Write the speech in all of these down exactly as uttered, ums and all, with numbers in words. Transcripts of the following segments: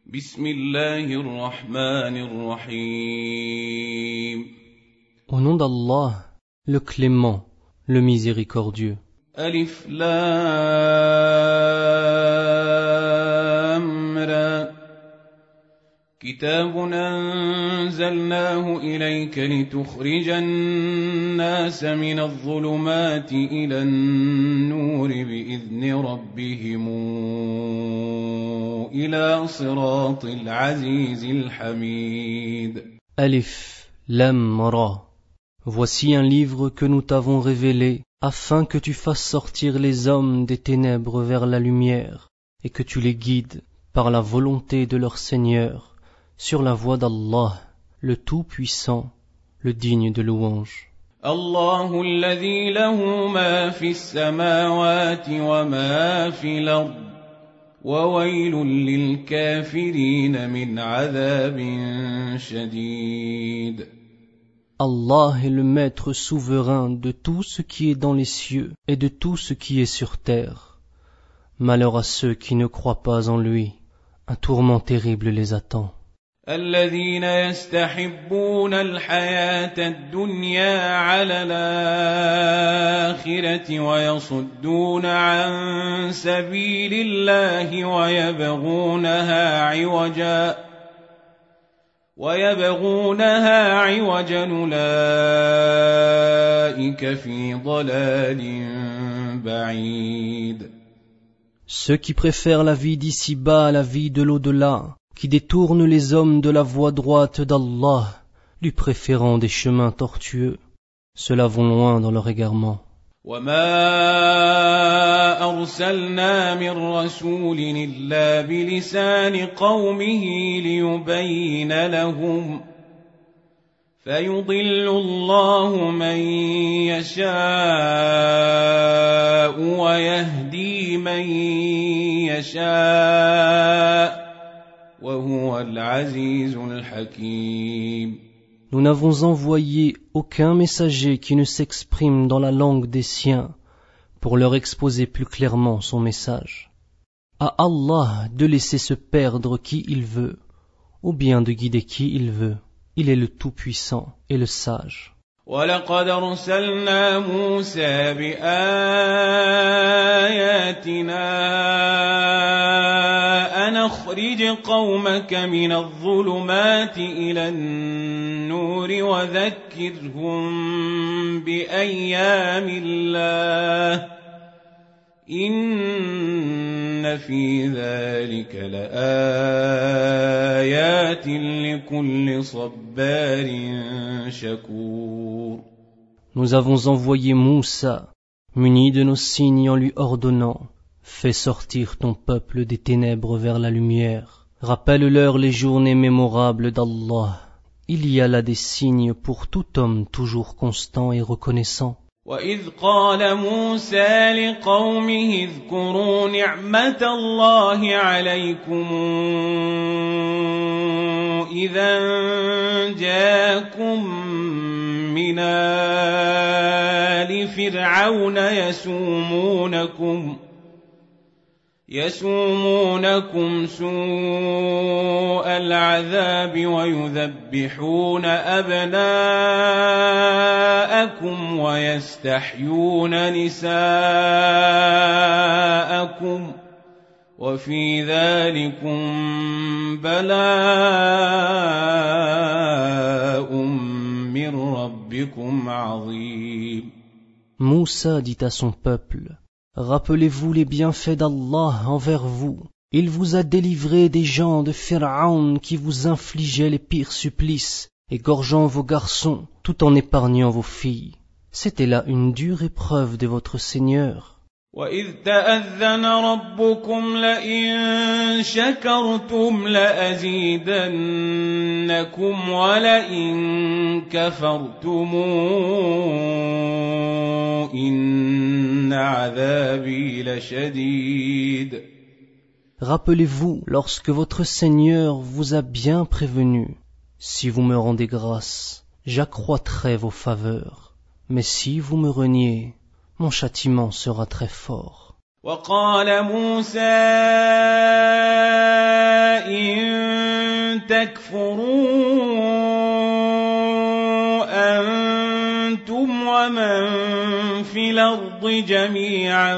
Bismillahirrahmanirrahim. Au nom d'Allah, le clément, le miséricordieux. Alif Lam Ra. كتاب أنزلناه إليك لتخرج الناس من الظلمات إلى النور بإذن ربهم إلى صراط العزيز الحميد. Alif Lam Ra. Voici un livre que nous t'avons révélé afin que tu fasses sortir les hommes des ténèbres vers la lumière et que tu les guides par la volonté de leur Seigneur sur la voie d'Allah, le Tout-Puissant, le digne de louange. الله الذي له ما في السماوات وما في الأرض وويل للكافرين من عذاب شديد. Allah est le maître souverain de tout ce qui est dans les cieux et de tout ce qui est sur terre. Malheur à ceux qui ne croient pas en lui, un tourment terrible les attend. الذين يستحبون الحياة الدنيا على الآخرة ويصدون عن سبيل الله ويبغونها عوجا ويبغونها عوجا أولئك في ضلال بعيد. Ceux qui préfèrent la vie d'ici-bas à la vie de l'au-delà, qui détournent les hommes de la voie droite d'Allah, lui préférant des chemins tortueux, ceux-là vont loin dans leur égarement. وَمَا أَرْسَلْنَا مِن رَّسُولٍ إِلَّا بِلِسَانِ قَوْمِهِ لِيُبَيِّنَ لَهُمْ فَيُضِلُّ اللَّهُ مَن يَشَاءُ وَيَهْدِي مَن يَشَاءُ. Nous n'avons envoyé aucun messager qui ne s'exprime dans la langue des siens pour leur exposer plus clairement son message. À Allah de laisser se perdre qui il veut, ou bien de guider qui il veut. Il est le Tout-Puissant et le Sage. وَلَقَدْ أَرْسَلْنَا مُوسَى بِآيَاتِنَا أَنْ أَخْرِجْ قَوْمَكَ مِنَ الظُّلُمَاتِ إِلَى النُّورِ وَذَكِّرْهُم بِأَيَّامِ اللَّهِ إِنَّ فِي ذَلِكَ لَآيَاتٍ لِكُلِّ صَبَّارٍ شَكُورٍ. Nous avons envoyé Moussa, muni de nos signes en lui ordonnant: fais sortir ton peuple des ténèbres vers la lumière. Rappelle-leur les journées mémorables d'Allah. Il y a là des signes pour tout homme toujours constant et reconnaissant. وَإِذْ قَالَ مُوسَى لِقَوْمِهِ اذْكُرُوا نِعْمَةَ اللَّهِ عَلَيْكُمْ إِذْ جَاءَكُم مِّنْ آلِ فِرْعَوْنَ يَسُومُونَكُمْ يسومونكم سوء العذاب ويذبحون أبناءكم ويستحيون نساءكم وفي ذلكم بلاء من ربكم عظيم. Moussa dit à son peuple: rappelez-vous les bienfaits d'Allah envers vous. Il vous a délivré des gens de Pharaon qui vous infligeaient les pires supplices, égorgeant vos garçons, tout en épargnant vos filles. C'était là une dure épreuve de votre Seigneur. وَإِذْ تَأَذَّنَ رَبُّكُمْ لَئِن شَكَرْتُمْ لَأَزِيدَنَّكُمْ وَلَئِن كَفَرْتُمْ إِنَّ عَذَابِي لَشَدِيدٌ. Rappelez-vous lorsque votre Seigneur vous a bien prévenu: si vous me rendez grâce, j'accroîtrai vos faveurs, mais si vous me reniez, mon châtiment sera très fort. وقال موسى إن تكفروا أنتم ومن في الأرض جميعا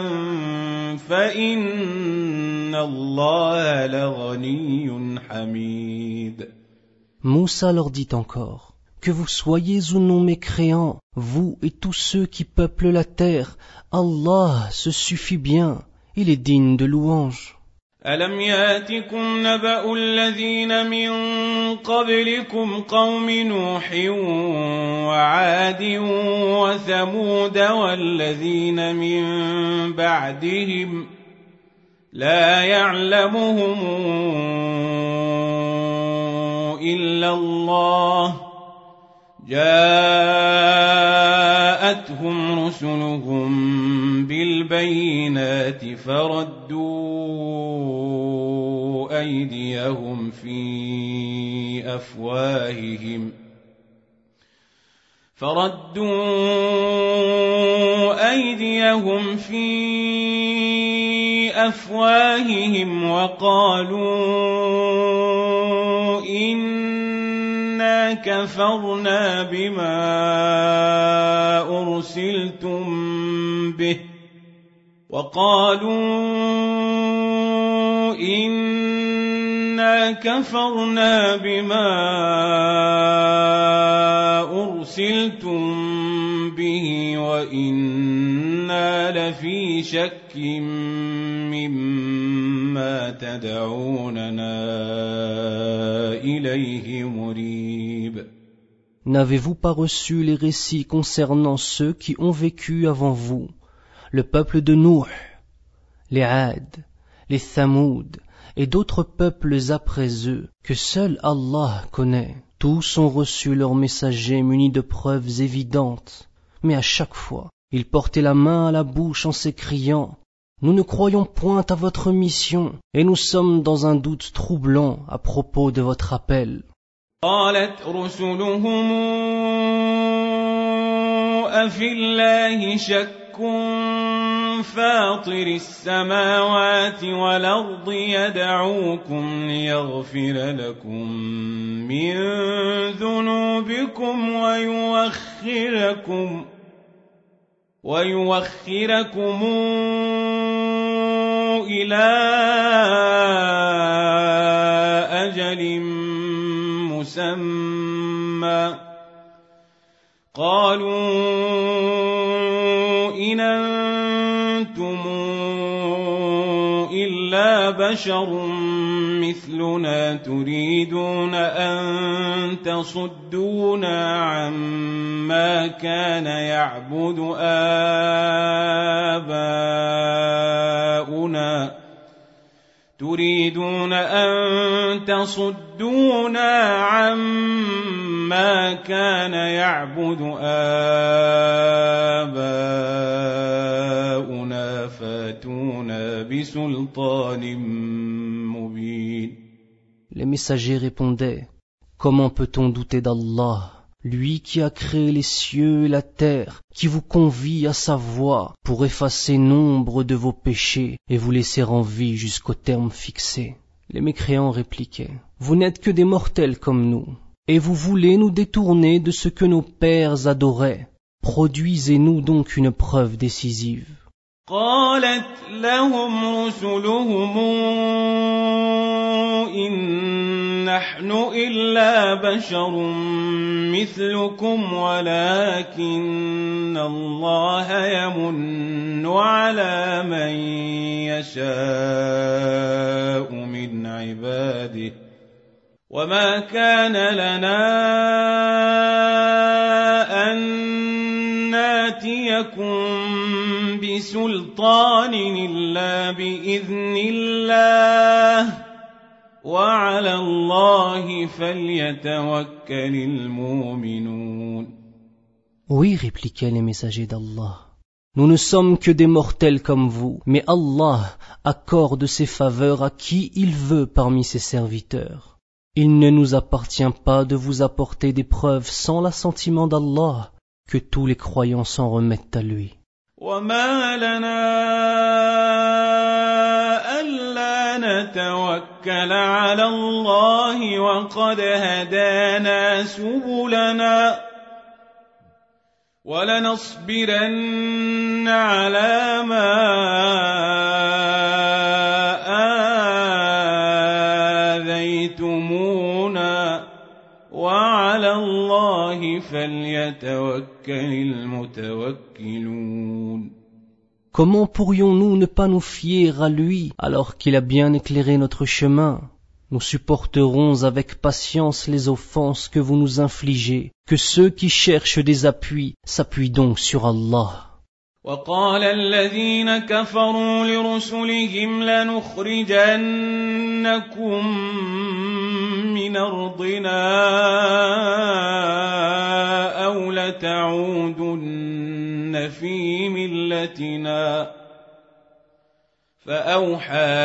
فإن الله لغني حميد. Moussa leur dit encore, que vous soyez ou non mécréants, vous et tous ceux qui peuplent la terre, Allah se suffit bien, il est digne de louange. ألم ياتكم نبأ الذين من قبلكم قوم نوح وعاد وثمود والذين من بعدهم لا يعلمهم إلا الله جاءتهم رسلهم بالبينات فردوا أيديهم في أفواههم فردوا أيديهم في أفواههم وقالوا إنا كفرنا بما أرسلتم به وقالوا إنا كفرنا بما أرسلتم به وإنا لفي شك مما تدعوننا إليه مريب. N'avez-vous pas reçu les récits concernant ceux qui ont vécu avant vous, le peuple de Nuh, les Ad, les Thamoud et d'autres peuples après eux que seul Allah connaît? Tous ont reçu leurs messagers munis de preuves évidentes, mais à chaque fois, ils portaient la main à la bouche en s'écriant « Nous ne croyons point à votre mission, et nous sommes dans un doute troublant à propos de votre appel. » قالت رسلهم أفي الله شك فاطر السماوات والأرض يدعوكم ليغفر لكم من ذنوبكم ويوخركم ويوخركم إلى أجل مسمى قالوا إن أنتم إلا بشر مثلنا تريدون أن تصدونا عما كان يعبد آباؤنا تريدون أن تصدونا عما كان يعبد آباؤنا فاتونا بسلطان مبين. Les messagers répondaient, comment peut-on douter d'Allah, lui qui a créé les cieux et la terre, qui vous convie à sa voie pour effacer nombre de vos péchés et vous laisser en vie jusqu'au terme fixé. Les mécréants répliquaient, vous n'êtes que des mortels comme nous, et vous voulez nous détourner de ce que nos pères adoraient. Produisez-nous donc une preuve décisive. قالت لهم رسلهم إن نحن إلا بشر مثلكم ولكن الله يمن على من يشاء من عباده وما كان لنا أن ناتيكم بسلطان إلا بإذن الله وعلى الله فليتوكل المؤمنون. Oui, répliquaient les messagers d'Allah. Nous ne sommes que des mortels comme vous, mais Allah accorde ses faveurs à qui il veut parmi ses serviteurs. Il ne nous appartient pas de vous apporter des preuves sans l'assentiment d'Allah, que tous les croyants s'en remettent à lui. وما لنا ألا نتوكل على الله وقد هدانا سبلنا ولنصبرن على ما آذيتمونا وعلى الله فليتوكل المتوكلون. Comment pourrions-nous ne pas nous fier à lui alors qu'il a bien éclairé notre chemin? Nous supporterons avec patience les offenses que vous nous infligez. Que ceux qui cherchent des appuis s'appuient donc sur Allah. وقال الذين كفروا لرسلهم لنخرجنكم من أرضنا أو لتعودن في ملتنا فأوحى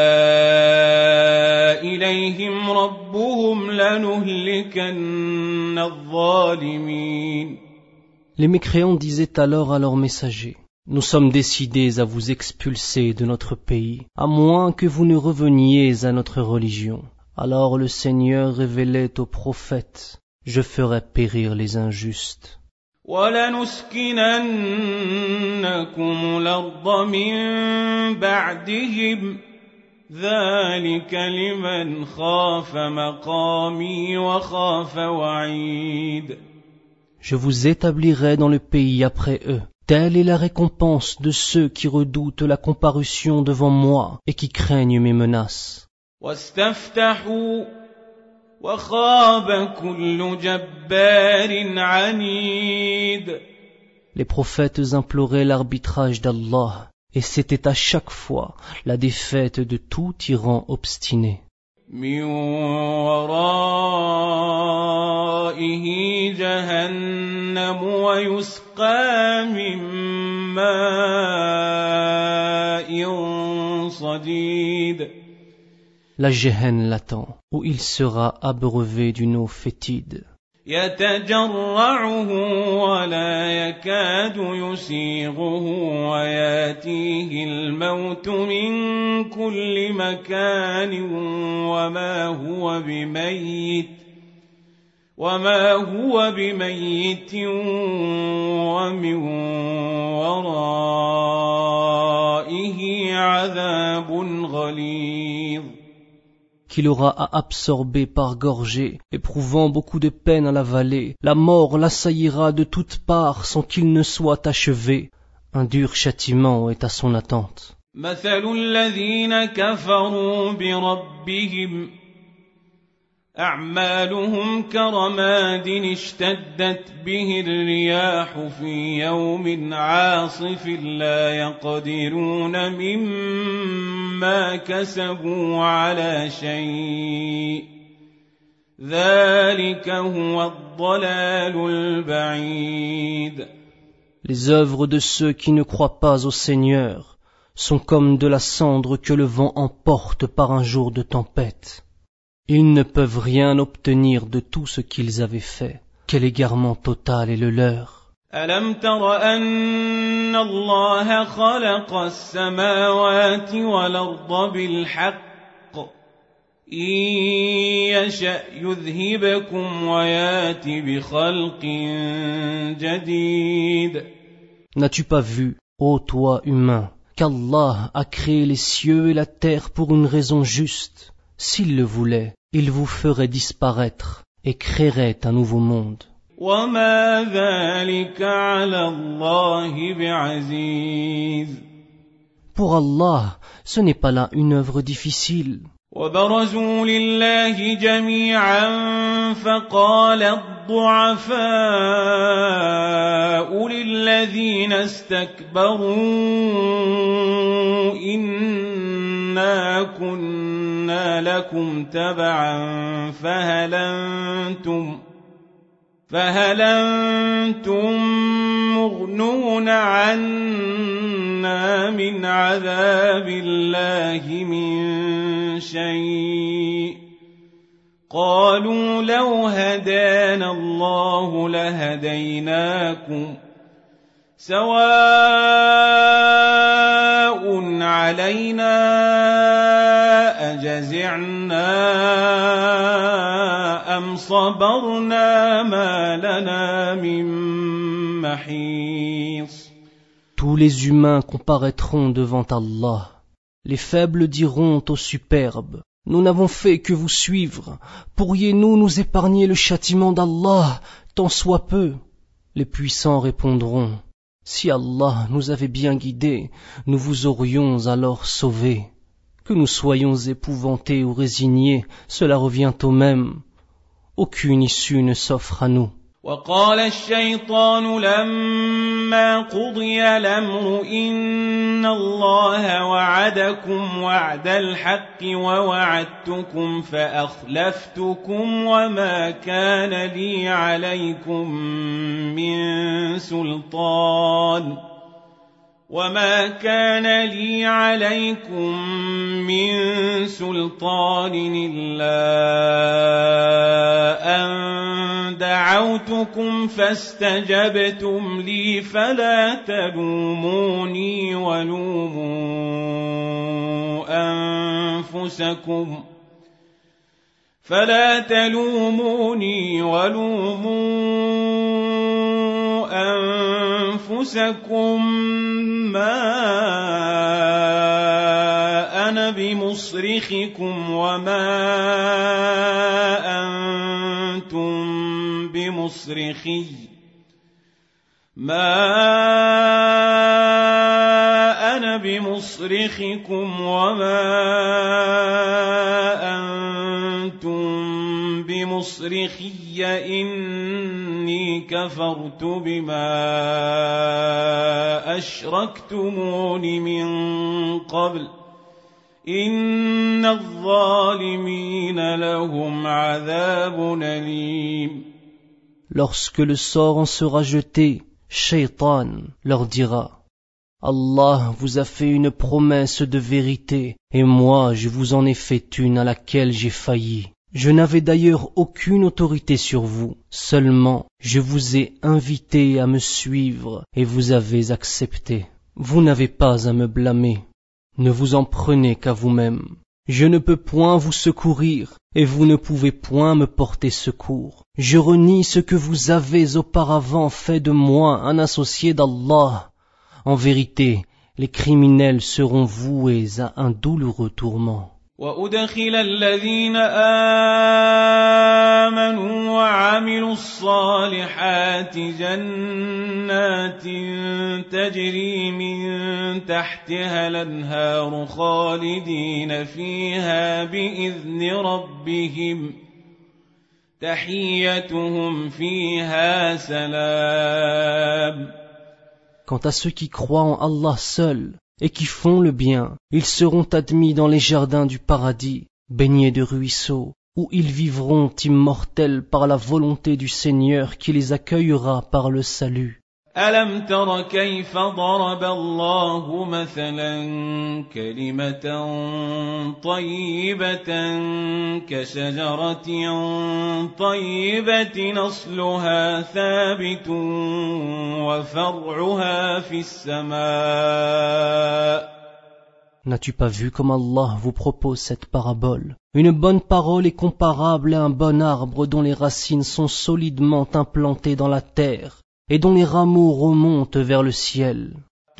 إليهم ربهم لنهلكن الظالمين. Les mécréants disaient alors à leurs messagers: Nous sommes décidés à vous expulser de notre pays, à moins que vous ne reveniez à notre religion. Alors le Seigneur révélait aux prophètes: Je ferai périr les injustes. وَلَنُسْكِنَنَّكُمُ الْأَرْضَ مِنْ بَعْدِهِمْ ذَلِكَ لِمَنْ خَافَ مَقَامِي وَخَافَ وَعِيدِ. Je vous établirai dans le pays après eux. Telle est la récompense de ceux qui redoutent la comparution devant moi et qui craignent mes menaces. وَاسْتَفْتَحُوا وَخَابَ كُلُّ جَبَّارٍ عَنِيدٍ. Les prophètes imploraient l'arbitrage d'Allah, et c'était à chaque fois la défaite de tout tyran obstiné. مِنْ وَرَائِهِ جَهَنَّمُ وَيُسْقَى مِنْ مَاءٍ صَدِيدٍ. La Géhenne l'attend, où il sera abreuvé d'une eau fétide. يتجرعه ولا يكاد يسيغه وياتيه الموت من كل مكان وما هو بميت وما هو بميت ومن ورائه عذاب غليظ. Qu'il aura à absorber par gorgée, éprouvant beaucoup de peine à l'avaler. La mort l'assaillira de toutes parts sans qu'il ne soit achevé. Un dur châtiment est à son attente. مثل الذين كفروا بربهم أعمالهم كرماد اشتدت به الرياح في يوم عاصف لا يقدرون مما كسبوا على شيء ذلك هو الضلال البعيد. Les œuvres de ceux qui ne croient pas au Seigneur sont comme de la cendre que le vent emporte par un jour de tempête. Ils ne peuvent rien obtenir de tout ce qu'ils avaient fait. Quel égarement total est le leur. ألم تر أن الله خلق السماوات والأرض بالحق إن يشأ يذهبكم ويات بخلق جديد. N'as-tu pas vu, ô toi humain, qu'Allah a créé les cieux et la terre pour une raison juste? S'il le voulait, il vous ferait disparaître et créerait un nouveau monde. وما ذلك على الله بعزيز. Pour Allah, ce n'est pas là une œuvre difficile. وبرزوا لله جميعا فقال الضعفاء للذين استكبروا إنا كنا لكم تبعا فهل أنتم فهل أنتم مغنون عنا من عذاب الله من شيء قالوا لو هدانا الله لهديناكم سواء علينا أجزعنا أم صبرنا ما لنا من محيص. Tous les humains comparaîtront devant Allah. Les faibles diront aux superbes: nous n'avons fait que vous suivre. Pourriez-nous nous épargner le châtiment d'Allah, tant soit peu? Les puissants répondront: si Allah nous avait bien guidés, nous vous aurions alors sauvés. Que nous soyons épouvantés ou résignés, cela revient au même. Aucune issue ne s'offre à nous. وقال الشيطان لما قضي الأمر إن الله وعدكم وعد الحق ووعدتكم فأخلفتكم وما كان لي عليكم من سلطان وما كان لي عليكم من سلطان إلا أن دعوتكم فاستجبتم لي فلا تلوموني ولوموا أنفسكم فلا تلوموني ولوموا أنفسكم ما أنا بمصرخكم وما أنتم بمصرخي ما أنا بمصرخكم وما أنتم بمصرخي إني كفرت بما أشركتمون من قبل إن الظالمين لهم عذاب أليم. Lorsque le sort en sera jeté, Shaitan leur dira: Allah vous a fait une promesse de vérité, et moi je vous en ai fait une à laquelle j'ai failli. Je n'avais d'ailleurs aucune autorité sur vous, seulement je vous ai invité à me suivre, et vous avez accepté. Vous n'avez pas à me blâmer. Ne vous en prenez qu'à vous-même. Je ne peux point vous secourir, et vous ne pouvez point me porter secours. Je renie ce que vous avez auparavant fait de moi un associé d'Allah. En vérité, les criminels seront voués à un douloureux tourment. وأدخل الذين آمنوا وعملوا الصالحات جنات تجري من تحتها الأنهار خالدين فيها بإذن ربهم تحيتهم فيها سلام. Quant à ceux qui croient en Allah seul et qui font le bien, ils seront admis dans les jardins du paradis, baignés de ruisseaux, où ils vivront immortels par la volonté du Seigneur qui les accueillera par le salut. ألم تر كيف ضرب الله مثلا كلمة طيبة كشجرة طيبة أصلها ثابت وفرعها في السماء. N'as-tu pas vu comme Allah vous propose cette parabole? Une bonne parole est comparable à un bon arbre dont les racines sont solidement implantées dans la terre et dont les rameaux remontent vers le ciel.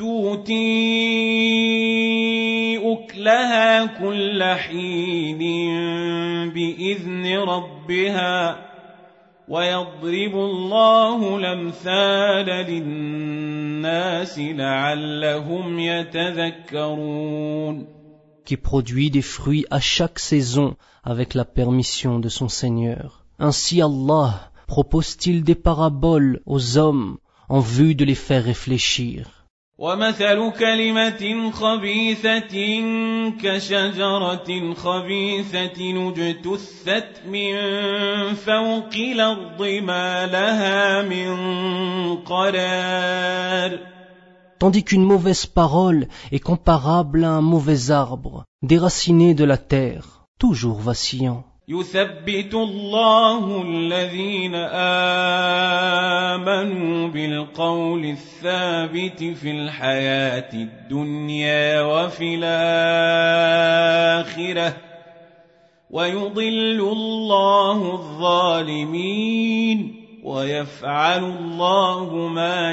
تؤتي أكلها كل حين بإذن ربها ويضرب الله الأمثال للناس لعلهم يتذكرون. Qui produit des fruits à chaque saison avec la permission de son Seigneur. Ainsi Allah propose-t-il des paraboles aux hommes en vue de les faire réfléchir. ومثل كلمة خبيثة كشجرة خبيثة اجتثت من فوق الأرض ما لها من قرار. Tandis qu'une mauvaise parole est comparable à un mauvais arbre, déraciné de la terre, toujours vacillant. يثبت الله الذين آمنوا بالقول الثابت في الحياة الدنيا وفي الآخرة ويضل الله الظالمين ويفعل الله ما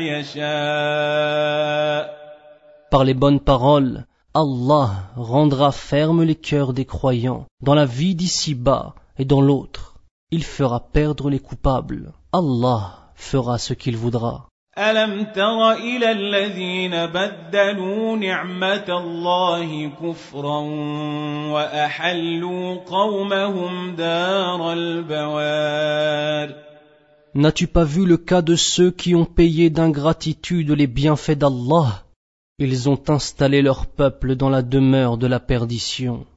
يشاء. Par les bonnes paroles, Allah rendra ferme les cœurs des croyants dans la vie d'ici-bas et dans l'autre. Il fera perdre les coupables. Allah fera ce qu'il voudra. ألم تر إلى الذين بدلوا نعمة الله كفرا وأحلوا قومهم دار البوار. N'as-tu pas vu le cas de ceux qui ont payé d'ingratitude les bienfaits d'Allah? Ils ont installé leur peuple dans la demeure de la perdition.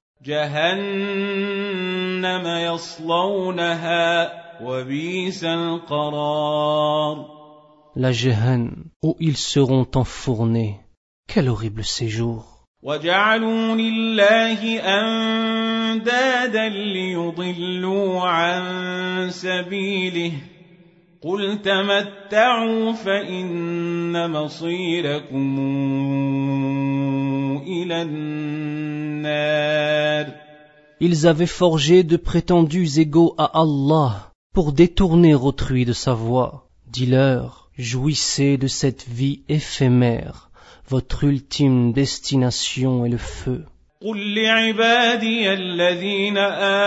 جهنم يصلونها وبئس القرار. La Jahannam, où ils seront enfournés. Quel horrible séjour! وجعلوا لله أندادا ليضلوا عن سبيله قل تمتعوا فإن مصيركم إلى النار. Ils avaient forgé de prétendus égaux à Allah pour détourner autrui de sa voie. Dis-leur, jouissez de cette vie éphémère, votre ultime destination est le feu. قل لعبادي الذين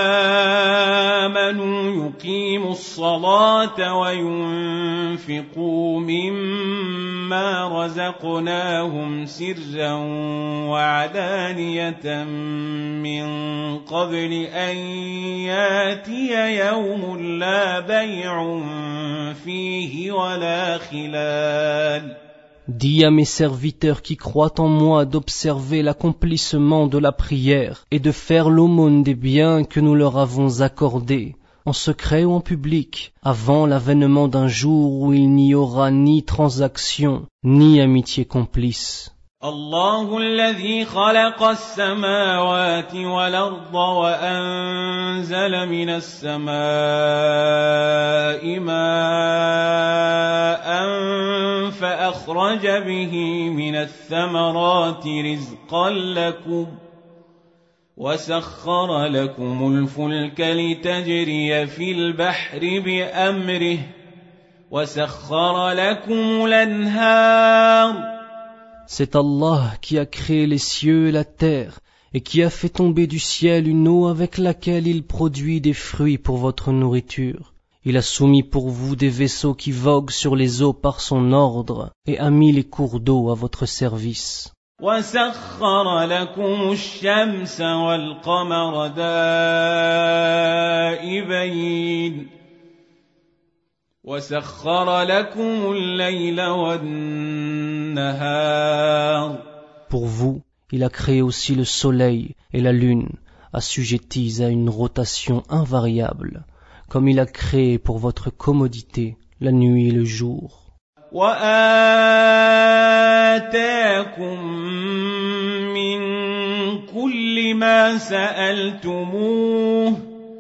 آمنوا يقيموا الصلاة وينفقوا مما رزقناهم سرا وعلانية من قبل أن ياتي يوم لا بيع فيه ولا خلال. Dis à mes serviteurs qui croient en moi d'observer l'accomplissement de la prière et de faire l'aumône des biens que nous leur avons accordés, en secret ou en public, avant l'avènement d'un jour où il n'y aura ni transaction, ni amitié complice. الله الذي خلق السماوات والأرض وأنزل من السماء ماء فأخرج به من الثمرات رزقا لكم وسخر لكم الفلك لتجري في البحر بأمره وسخر لكم الأنهار. C'est Allah qui a créé les cieux et la terre et qui a fait tomber du ciel une eau avec laquelle il produit des fruits pour votre nourriture. Il a soumis pour vous des vaisseaux qui voguent sur les eaux par son ordre et a mis les cours d'eau à votre service. وسخر لكم الشمس والقمر دائبين وسخر لكم الليل والنهار. Pour vous, il a créé aussi le soleil et la lune, assujettis à une rotation invariable, comme il a créé pour votre commodité la nuit et le jour. وآتاكم من كل ما سألتموه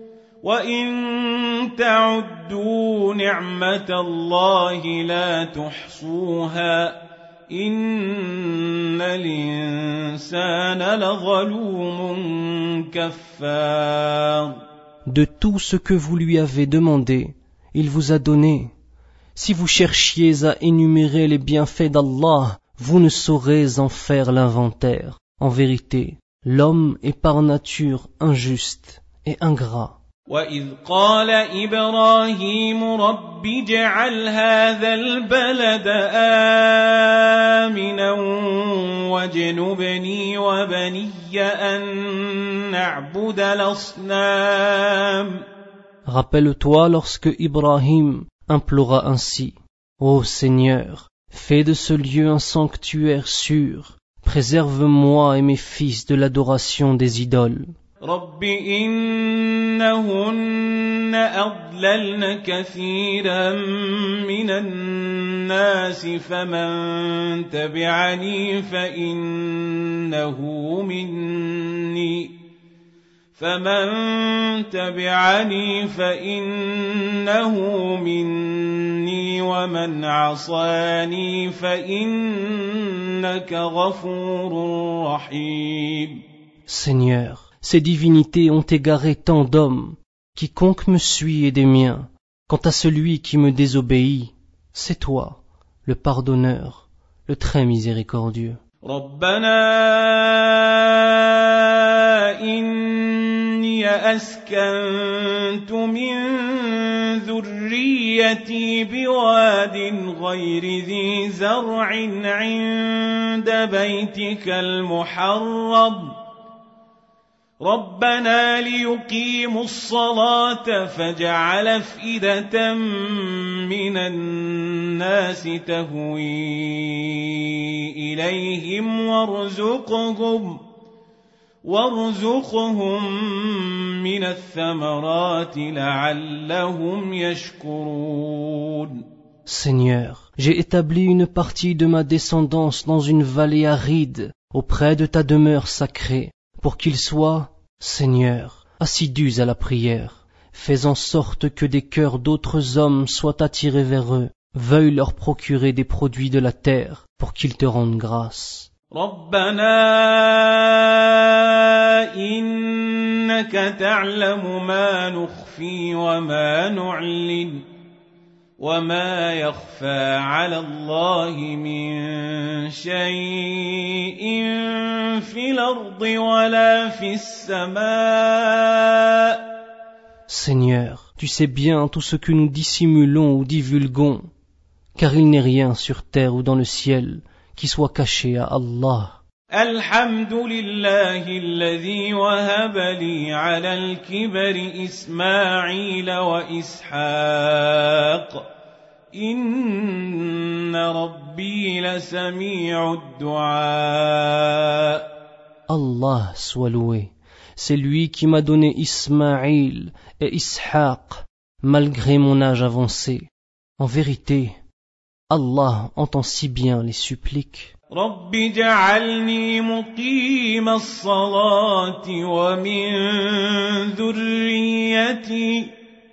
وإن تعدوا نعمة الله لا تحصوها إن الإنسان لظلوم كفار. De tout ce que vous lui avez demandé, il vous a donné. Si vous cherchiez à énumérer les bienfaits d'Allah, vous ne saurez en faire l'inventaire. En vérité, l'homme est par nature injuste et ingrat. وَإِذْ قَالَ إِبْرَاهِيمُ رَبِّ اجْعَلْ هَذَا الْبَلَدَ آمِنًا وَاجْنُبْنِي وَبَنِيَّ أَن نَّعْبُدَ الْأَصْنَامَ. Rappelle-toi lorsque Ibrahim implora ainsi: Ô Seigneur, fais de ce lieu un sanctuaire sûr, préserve-moi et mes fils de l'adoration des idoles. رب إنهن أضللن كثيرا من الناس فمن تبعني فإنه مني فمن تبعني فإنه مني ومن عصاني فإنك غفور رحيم. Seigneur, ces divinités ont égaré tant d'hommes. Quiconque me suit est des miens. Quant à celui qui me désobéit, c'est toi, le pardonneur, le très miséricordieux. ربنا إني أسكنت من ذريتي بواد غير ذي زرع عند بيتك المحرم ربنا ليقيموا الصلاة فاجعل أفئدة من الناس تهوي إليهم وارزقهم وارزقهم من الثمرات لعلهم يشكرون. Seigneur, j'ai établi une partie de ma descendance dans une vallée aride auprès de ta demeure sacrée, pour qu'ils soient, Seigneur, assidus à la prière. Fais en sorte que des cœurs d'autres hommes soient attirés vers eux, veuille leur procurer des produits de la terre, pour qu'ils te rendent grâce. ربنا إنك تعلم ما نخفي وما نعلن وما يخفى على الله من شيء في الأرض ولا في السماء. Seigneur, tu sais bien tout ce que nous dissimulons ou divulguons, car il n'est rien sur terre ou dans le ciel qui soit caché à Allah. الحمد لله الذي وهب لي على الكبر إسماعيل وإسحاق إن ربي لسميع الدعاء. Allah soit loué, c'est lui qui m'a donné Ismaïl et Ishaq, malgré mon âge avancé. En vérité, Allah entend si bien les suppliques. رب اجعلني مقيم الصلاة ومن ذريتي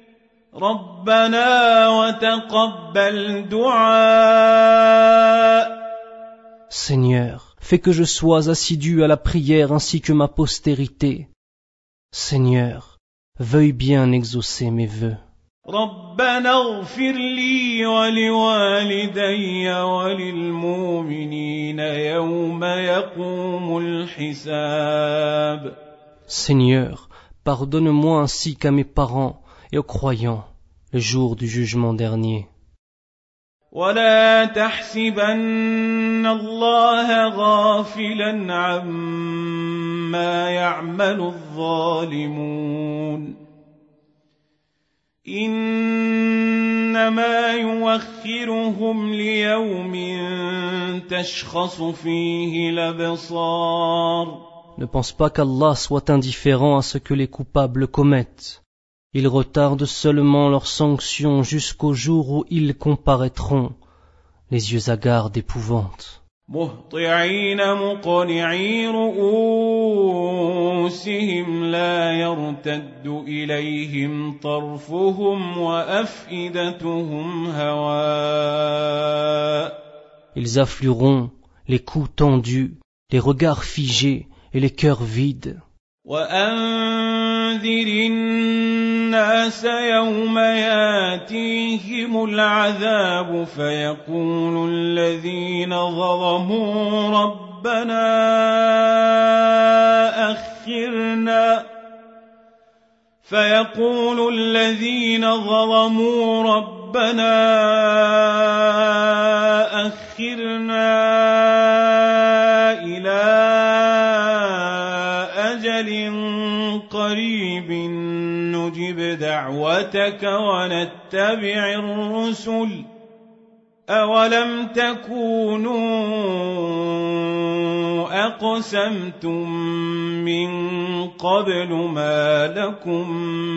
ربنا وتقبل دعاء. Seigneur, fais que je sois assidu à la prière ainsi que ma postérité. Seigneur, veuille bien exaucer mes vœux. ربنا اغفر لي ولوالدي وللمؤمنين يوم يقوم الحساب. Seigneur, pardonne-moi ainsi qu'à mes parents et aux croyants le jour du jugement dernier. ولا تحسبن الله غافلا عما يعمل الظالمون إنما يوخرهم ليوم تشخص فيه الأبصار. Ne pense pas qu'Allah soit indifférent à ce que les coupables commettent. Il retarde seulement leur sanction jusqu'au jour où ils comparaîtront, les yeux hagards d'épouvante. مهطعين مقنعي رؤوسهم لا يرتد إليهم طرفهم وأفئدتهم هواء. Ils afflueront, les coups tendus, les regards figés et les cœurs vides. وأنذر الناس يوم ياتيهم العذاب فيقول الذين ظلموا ربنا أخرنا فيقول الذين ظلموا ربنا أخرنا إلى أجل قريب نجب دعوتك ونتبع الرسل أولم تكونوا أقسمتم من قبل ما لكم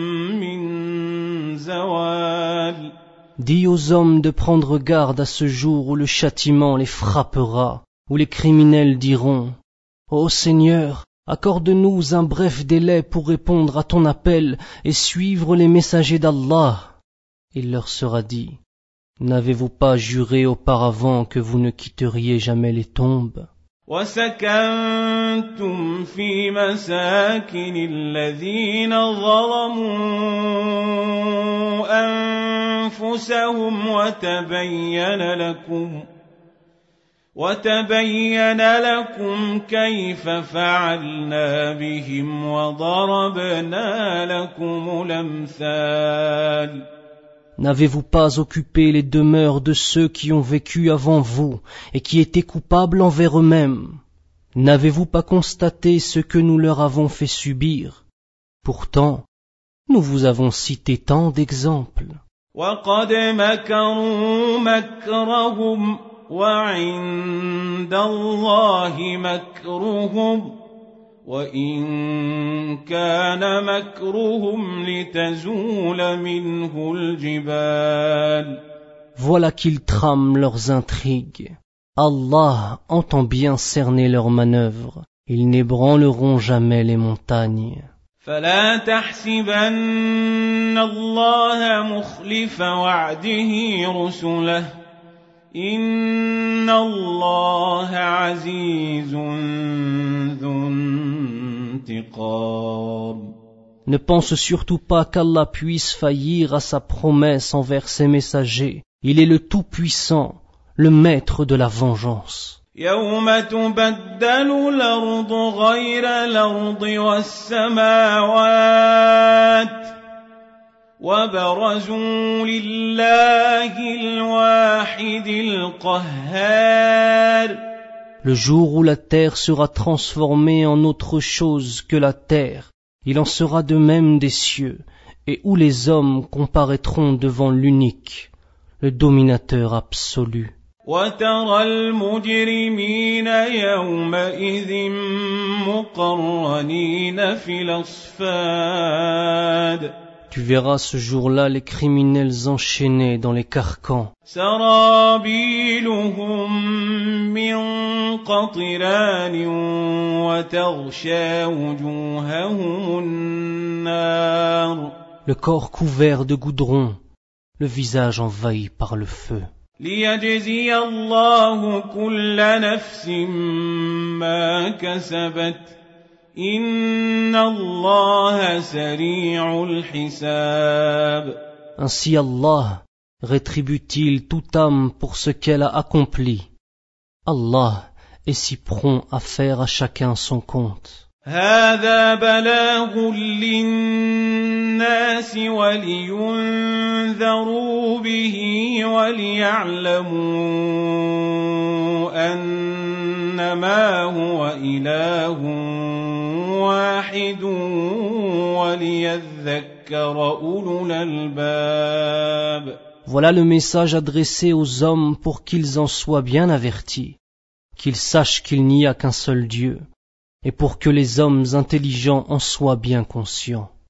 من زوال. Dis aux hommes de prendre garde à ce jour où le châtiment les frappera, où les criminels diront « Ô Seigneur, accorde-nous un bref délai pour répondre à ton appel et suivre les messagers d'Allah. » Il leur sera dit « N'avez-vous pas juré auparavant que vous ne quitteriez jamais les tombes ? وسكنتم في مساكن الذين ظلموا أنفسهم وتبين لكم وتبين لكم كيف فعلنا بهم وضربنا لكم الأمثال. N'avez-vous pas occupé les demeures de ceux qui ont vécu avant vous et qui étaient coupables envers eux-mêmes? N'avez-vous pas constaté ce que nous leur avons fait subir? Pourtant, nous vous avons cité tant d'exemples. وَقَدْ مَكَرُوا مَكْرَهُمْ وَعِندَ اللَّهِ مَكْرُهُمْ وَإِنْ كَانَ مَكْرُهُمْ لِتَزُولَ مِنْهُ الْجِبَالُ. Voilà qu'ils trament leurs intrigues. Allah entend bien cerner leurs manœuvres. Ils n'ébranleront jamais les montagnes. فَلَا تَحْسِبَنَّ اللَّهَ مُخْلِفَ وَعْدِهِ رُسُلَهُ إِنَّ اللَّهَ عَزِيزٌ ذُو انتقام. Ne pense surtout pas qu'Allah puisse faillir à sa promesse envers ses messagers. Il est le Tout-Puissant, le maître de la vengeance. يَوْمَ تُبَدَّلُ الْأَرْضُ غَيْرَ الْأَرْضِ وَالسَّمَاوَاتُ وَبَرَزُوا لِلَّهِ الْوَاحِدِ الْقَهَّارِ. Le jour où la terre sera transformée en autre chose que la terre, il en sera de même des cieux, et où les hommes comparaîtront devant l'unique, le dominateur absolu. وَتَرَى الْمُجْرِمِينَ يَوْمَئِذٍ مُقَرَّنِينَ فِي الْأَصْفَادِ. Tu verras ce jour-là les criminels enchaînés dans les carcans. سَرَابِيلُهُم مِّن قَطِرَانٍ وَتَغْشَى وُجُوهَهُمُ النَّارُ. Le corps couvert de goudron, le visage envahi par le feu. لِيَجْزِيَ اللَّهُ كُلَّ نَفْسٍ مَّا كَسَبَتْ إِنَّ اللَّهَ سَرِيعُ الْحِسَابِ. Ainsi Allah rétribue-t-il toute âme pour ce qu'elle a accompli. Allah est si prompt à faire à chacun son compte. هذا بلاغ للناس ولينذروا به وليعلموا أنما هو إله واحد وليذكر أولو الألباب. Voilà le message adressé aux hommes pour qu'ils en soient bien avertis, qu'ils sachent qu'il n'y a qu'un seul Dieu, et pour que les hommes intelligents en soient bien conscients.